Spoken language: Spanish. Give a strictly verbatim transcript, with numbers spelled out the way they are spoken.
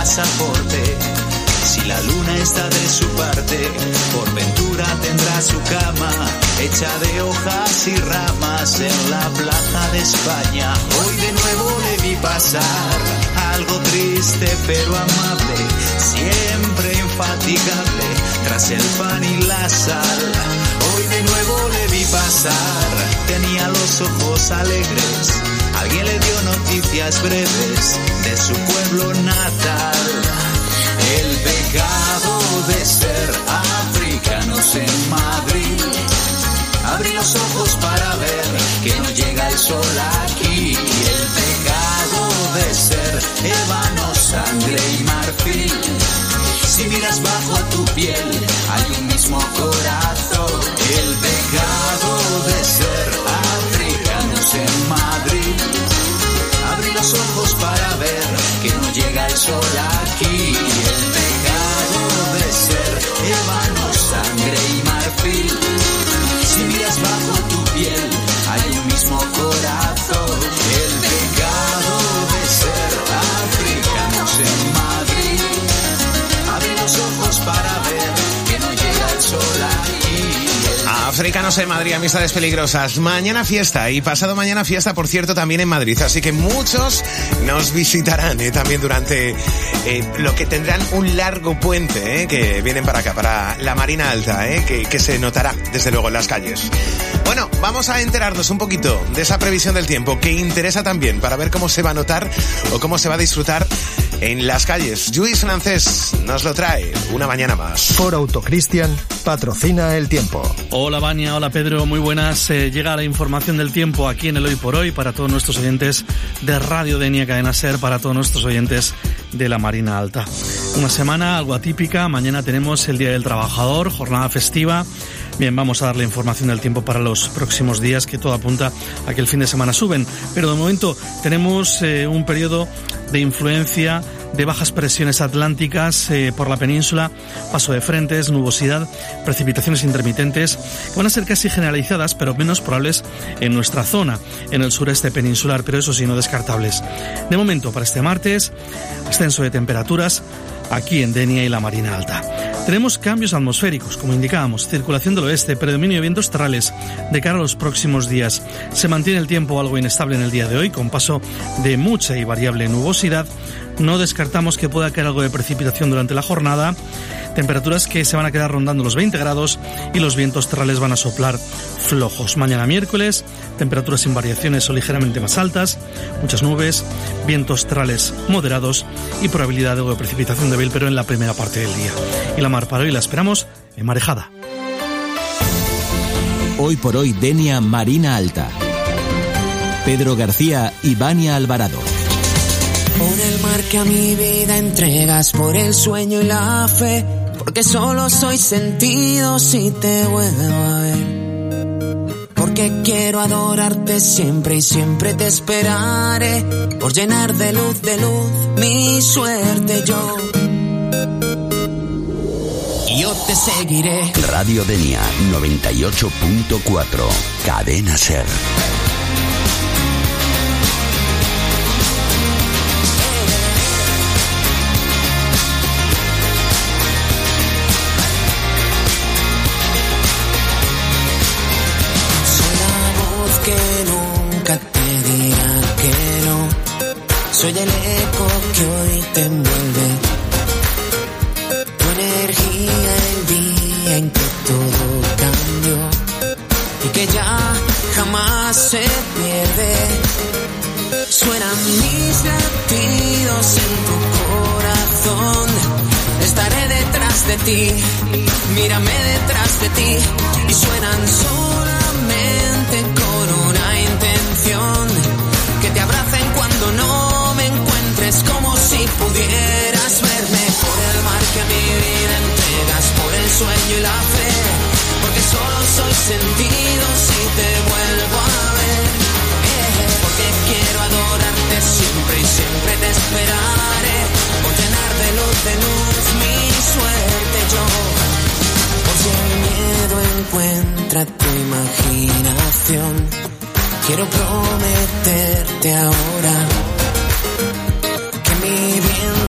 pasaporte. Si la luna está de su parte, por ventura tendrá su cama hecha de hojas y ramas en la plaza de España. Hoy de nuevo le vi pasar, algo triste pero amable, siempre infatigable, tras el pan y la sal. Hoy de nuevo le vi pasar, tenía los ojos alegres, alguien le dio noticias breves de su pueblo natal. El pecado de ser africanos en Madrid. Abrí los ojos para ver que no llega el sol aquí. El pecado de ser ébano, sangre y marfil. Si miras bajo tu piel hay un mismo corazón. El pecado de ser africanos en Madrid. Abrí los ojos para ver que no llega el sol aquí. El pecado de ser ébano, sangre y marfil. Si miras bajo tu piel hay un mismo corazón. El pecado de ser africanos en Madrid. Abrí los ojos para ver que no llega el sol aquí. Africanos en Madrid, amistades peligrosas. Mañana fiesta y pasado mañana fiesta, por cierto, también en Madrid. Así que muchos nos visitarán eh, también durante eh, lo que tendrán un largo puente eh, que vienen para acá, para la Marina Alta, eh, que, que se notará desde luego en las calles. Bueno, vamos a enterarnos un poquito de esa previsión del tiempo que interesa también para ver cómo se va a notar o cómo se va a disfrutar en las calles. Lluís Francés nos lo trae una mañana más. Ford Autocristian patrocina el tiempo. Hola Vania, hola Pedro, muy buenas. Eh, llega la información del tiempo aquí en el Hoy por Hoy para todos nuestros oyentes de Radio Denia Cadena Ser, para todos nuestros oyentes de la Marina Alta. Una semana algo atípica, mañana tenemos el Día del Trabajador, jornada festiva. Bien, vamos a darle información del tiempo para los próximos días, que todo apunta a que el fin de semana suben. Pero de momento tenemos eh, un periodo de influencia de bajas presiones atlánticas eh, por la península, paso de frentes, nubosidad, precipitaciones intermitentes, que van a ser casi generalizadas, pero menos probables en nuestra zona, en el sureste peninsular, pero eso sí, no descartables. De momento, para este martes, ascenso de temperaturas aquí en Denia y la Marina Alta. Tenemos cambios atmosféricos, como indicábamos, circulación del oeste, predominio de vientos terrales de cara a los próximos días. Se mantiene el tiempo algo inestable en el día de hoy, con paso de mucha y variable nubosidad. No descartamos que pueda caer algo de precipitación durante la jornada. Temperaturas que se van a quedar rondando los veinte grados y los vientos terrales van a soplar flojos. Mañana miércoles, temperaturas sin variaciones o ligeramente más altas, muchas nubes, vientos terrales moderados y probabilidad de algo de precipitación débil, pero en la primera parte del día. Y la mar para hoy la esperamos enmarejada. Hoy por hoy, Denia Marina Alta. Pedro García y Vania Alvarado. Por el mar que a mi vida entregas, por el sueño y la fe, porque solo soy sentido si te vuelvo a ver. Porque quiero adorarte siempre y siempre te esperaré, por llenar de luz, de luz, mi suerte yo. Y yo te seguiré. Radio Denia noventa y ocho punto cuatro, Cadena Ser. Soy el eco que hoy te envuelve, tu energía el día en que todo cambió y que ya jamás se pierde. Suenan mis latidos en tu corazón, estaré detrás de ti, mírame detrás de ti, y suenan solamente con una intención, que te abracen cuando no es como si pudieras verme, por el mar que a mi vida entregas, por el sueño y la fe, porque solo soy sentido si te vuelvo a ver, eh, porque quiero adorarte siempre y siempre te esperaré, por llenar de luz, de luz mi suerte yo, por si el miedo encuentra tu imaginación, quiero prometerte ahora